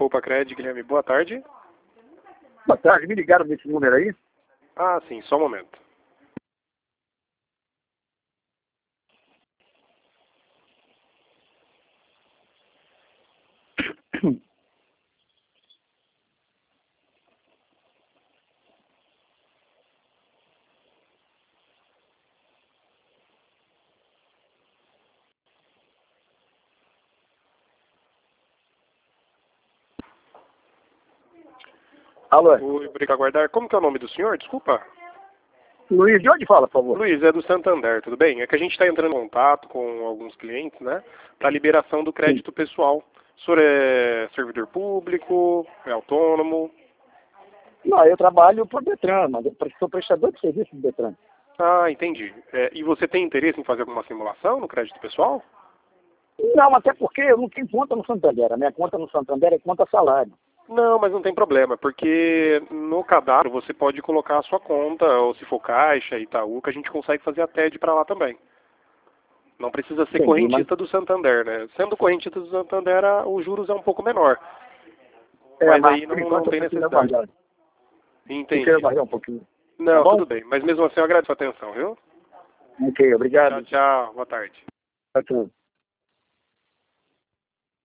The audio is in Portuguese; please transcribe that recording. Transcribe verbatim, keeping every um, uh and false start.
Poupa Cred, Guilherme, boa tarde. Boa tarde, me ligaram desse número aí? Ah, sim, só um momento. Alô? Oi, obrigado por aguardar. Como que é o nome do senhor? Desculpa. Luiz, de onde fala, por favor? Luiz, é do Santander, tudo bem? É que a gente está entrando em contato com alguns clientes, né? Para liberação do crédito Sim. pessoal. O senhor é servidor público? É autônomo? Não, eu trabalho por Detran, mas eu sou prestador de serviço do Detran. Ah, entendi. É, e você tem interesse em fazer alguma simulação no crédito pessoal? Não, até porque eu não tenho conta no Santander. A minha conta no Santander é conta salário. Não, mas não tem problema, porque no cadastro você pode colocar a sua conta, ou se for Caixa, Itaú, que a gente consegue fazer a T E D para lá também. Não precisa ser Entendi, mas... correntista do Santander, né? Sendo correntista do Santander, a- os juros é um pouco menor. É, Mas mas aí por não, enquanto não eu tem preciso necessidade. aguardar. Eu quero Entendi. aguardar um pouquinho. Tá Não, bom? tudo bem. Mas mesmo assim eu agradeço a atenção, viu? Ok, Tchau, obrigado. tchau. Boa tarde. Tchau, tchau.